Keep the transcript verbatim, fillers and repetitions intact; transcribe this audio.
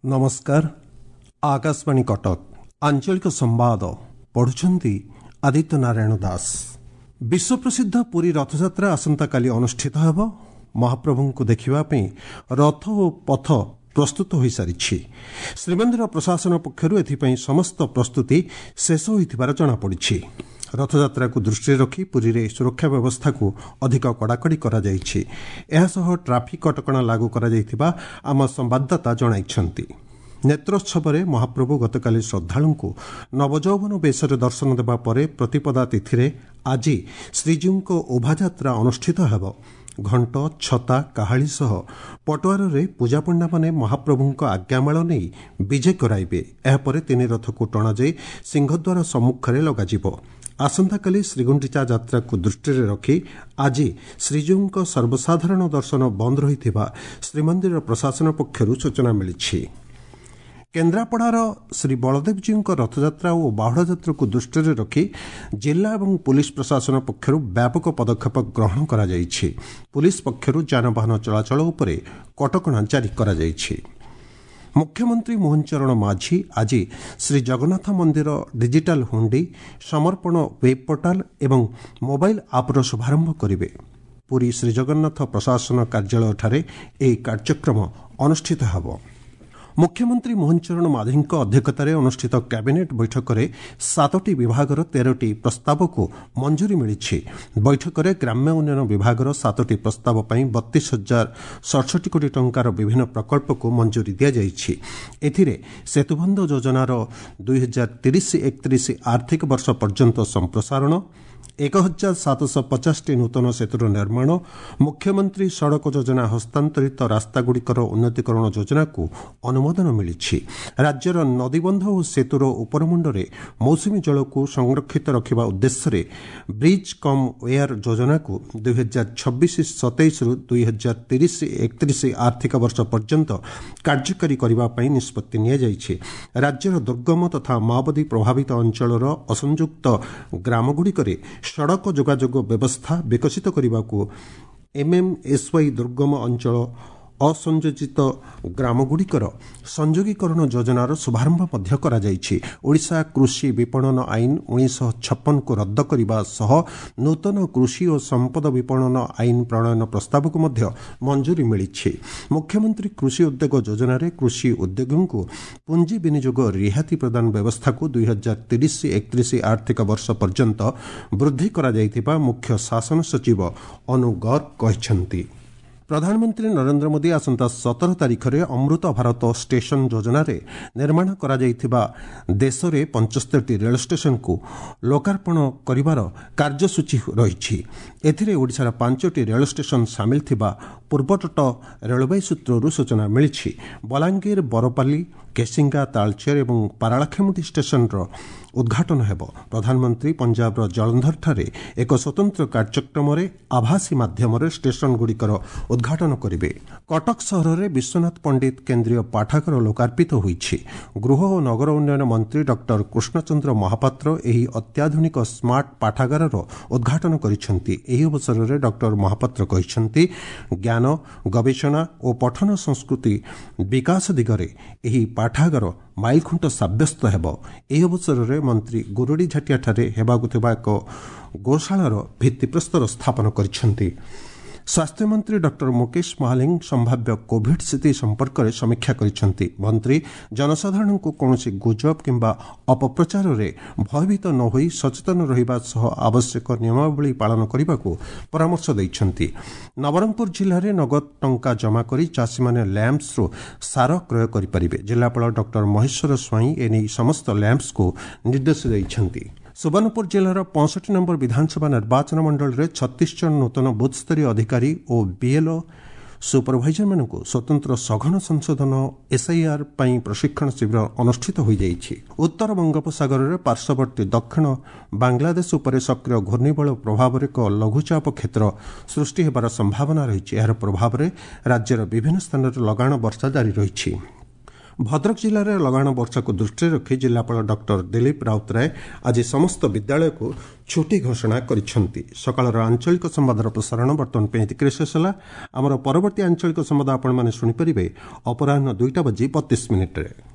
नमस्कार। आकाशवाणी कटक आंचलिक संवाद पढ़ुछंती आदित्य नारायण दास। विश्व प्रसिद्ध पुरी रथयात्रा आसंता काली अनुष्ठित हेब। महाप्रभु को देखिबा पई रथ और पथ प्रस्तुत हो सारी। श्रीमंदिर प्रशासन पक्षरु एथिपई समस्त प्रस्तुति शेष होइथिबार जणा पड़िछि। रथयात्रा को दृष्टि रखी पुरी रे सुरक्षा व्यवस्था को अधिक कड़ाकड़ी करा जाइछि। एहासह ट्राफिक कटकणा लागू करा जाइथिबा आम संवाददाता जणाइछन्ति। नेत्रोत्सव में महाप्रभु गतकाली श्रद्धालु को नवजौवन बेशरे दर्शन देवा परे प्रतिपदा तिथि आज श्रीजीऊ को ओभायात्रा अनुष्ठित हेब। घंट छता काहाली सह पटुआर रे पूजापंडा माने महाप्रभु आज्ञामाल नहीं विजे कराइबे। एहापरे तीन रथ को टणा जाई सिंहद्वार सम्मुखें लगाजिबो। आसंताकाली श्रीगुंडिचा यात्रा को दृष्टि रखी आज श्रीजीऊ को सर्वसाधारण दर्शन बंद रहिथिबा श्रीमंदिर प्रशासन पक्षरु सूचना मिली। केन्द्रापड़ार श्री बलदेवजी रथयात्रा और बाहुड़ा यात्रा को दृष्टि रखी जिला और पुलिस प्रशासन पक्षरु व्यापक पदक्षेप ग्रहण करा जाइछि। पुलिस पक्षरु यानवाहन चलाचल उपरे कटकणा जारी करा जाइछि। मुख्यमंत्री मोहन चरण माझी आज श्री जगन्नाथ मंदिर डिजिटाल हुंडी समर्पण वेब पोर्टाल एवं मोबाइल आप्र शुभारंभ करेंगे। पुरी श्री जगन्नाथ प्रशासन कार्यालय ठारे यह कार्यक्रम अनुष्ठित हेब। मुख्यमंत्री मोहन चरण माझी अध्यक्षतार अनुष्ठित कैबिनेट बैठक में सातटी विभागर तेरटी प्रस्ताव को मंजूरी मिली। बैठक में ग्राम्य उन्नयन विभागर सातटी प्रस्ताव पर बत्तीस हजार सड़सठ कोटी टंकार विभिन्न प्रकल्प को मंजूरी दि जाइछि। एथिरे सेतुबंध योजनार दुई हजार तीस एकतीस आर्थिक वर्ष पर्यंत संप्रसारण, एक हजार सातश पचास टी नूतन सेतुर निर्माण, मुख्यमंत्री सड़क योजना हस्तांतरित रास्तागुड़िकर उन्नतीकरण योजना को अनुमोदन मिली। राज्यर नदीबंध और सेतुर उपरमुंडे मौसुमी जल को संरक्षित रखा उद्देश्य ब्रिज कम वेयर योजना को दुई हजार छब्बीस सतैश रु दुई हजार तीस एकतीस आर्थिक वर्ष पर्यंत कार्यकारी करने निष्पत्ति नियाଯାଇଛି। राज्यर दुर्गम तथा माओवादी प्रभावित अंचलर असंयुक्त ग्रामगुड़िकरे सड़क जोगाजोग व्यवस्था विकसित करने को एमएमएसवाई दुर्गम अंचल असंयोजित ग्रामगुड़िकर संयोगीकरण योजनार शुभारंभ मध्य करा जाइछि। ओडिशा कृषि विपणन आईन उन्नीस छप्पन को रद्द करने सह नूतन कृषि और संपद विपणन आईन प्रणयन प्रस्ताव को मध्य मंजूरी मिली। मुख्यमंत्री कृषि उद्योग योजना रे कृषि उद्योगों को पुंजी विनियोग रिहाती प्रदान व्यवस्था को दुई हजार तीस एकतीस आर्थिक वर्ष पर्यंत वृद्धि करा जाइथिबा मुख्य शासन सचिव अनु गर्ग कहिसंती। प्रधानमंत्री नरेंद्र मोदी आसंता सतर तारीख में अमृत भारत स्टेशन योजना रे निर्माण करा जाइथिबा देश में पंचस्तरी रेल स्टेशन को लोकार्पण करिवार कार्यसूची रही। एथिरे ओडिशार पांचटी रेल स्टेशन सामिल थिबा पूर्वतट रेलवे सूत्रରୁ सूचना मिली। बलांगीर, बरपाली, केसिंगा, तालचेर और पारालाखेमुंडी स्टेशन उद्घाटन हेब। प्रधानमंत्री पंजाब जलंधर ठारे एक स्वतंत्र कार्यक्रम में आभासी माध्यम स्टेशन गुड़िकर उद्घाटन करेंगे। कटक सहर में विश्वनाथ पंडित केन्द्रीय पाठागार लोकार्पित होईछि। गृह और नगर उन्नयन मंत्री डॉक्टर कृष्णचंद्र महापात्र एही अत्याधुनिक स्मार्ट पाठागार उद्घाटन करिसेंति। एही अवसर में डॉक्टर महापात्र कहिसेंति ज्ञान, गवेषणा और पठन संस्कृति विकास दिगरे एही पाठागार माइलखुंट साब्यस्त हेब। एही अवसर में मंत्री गुरुड़ी झाटिया ठारे हेबाकु थिबा एक गोशालार भित्तिप्रस्तर स्थापन करिसेंति। स्वास्थ्य मंत्री डॉक्टर मुकेश महालिंग संभाव्य कोविड स्थिति संपर्क में समीक्षा करिसेंति। मंत्री जनसाधारण को कौनसी गुजब किंबा अपप्रचार रे भयभीत न होई सचेतन रहिबा सह आवश्यक नियमावली पालन करने को परामर्श दैछंती। नवरंगपुर जिले में नगद टंका जमा करी चाषी माने लैंप्स रो सार क्रय करि परिबे। जिलापाल डॉक्टर महेश्वर स्वाई एने समस्त लैंप्स को निर्देश दैछंती। सुवर्णपुर जिलार पैंसठ नंबर विधानसभा निर्वाचन मंडल में छत्तीस जन नूतन बूथ स्तरीय अधिकारी और बीएलओ सुपरभाइजर मान स्वतंत्र सघन संशोधन एसआईआर पई प्रशिक्षण शिविर अनुष्ठित हो जाइछि। उत्तर बंगोपसागर में पार्श्ववर्ती दक्षिण बांग्लादेश उपर सक्रिय घूर्णिबल प्रभाव एक लघुचाप क्षेत्र सृष्टि होबार संभावना रही। यार प्रभाव में राज्यर विभिन्न स्थान में लगाण वर्षा जारी रही। ଭଦ୍ରକ ଜିଲ୍ଲାରେ ଲଗାଣ ବର୍ଷାକୁ ଦୃଷ୍ଟିରେ ରଖି ଜିଲ୍ଲାପାଳ ଡକ୍ଟର ଦିଲ୍ଲୀପ ରାଉତରାୟ ଆଜି ସମସ୍ତ ବିଦ୍ୟାଳୟକୁ ଛୁଟି ଘୋଷଣା କରିଛନ୍ତି। ସକାଳର ଆଞ୍ଚଳିକ ସମ୍ବାଦର ପ୍ରସାରଣ ବର୍ତ୍ତମାନ ପାଇଁ ଏତିକିରେ ଶେଷ ହେଲା। ଆମର ପରବର୍ତ୍ତୀ ଆଞ୍ଚଳିକ ସମ୍ବାଦ ଆପଣମାନେ ଶୁଣିପାରିବେ ଅପରାହ୍ନ ଦୁଇଟା ବାଜି ବତିଶ ମିନିଟ୍ରେ।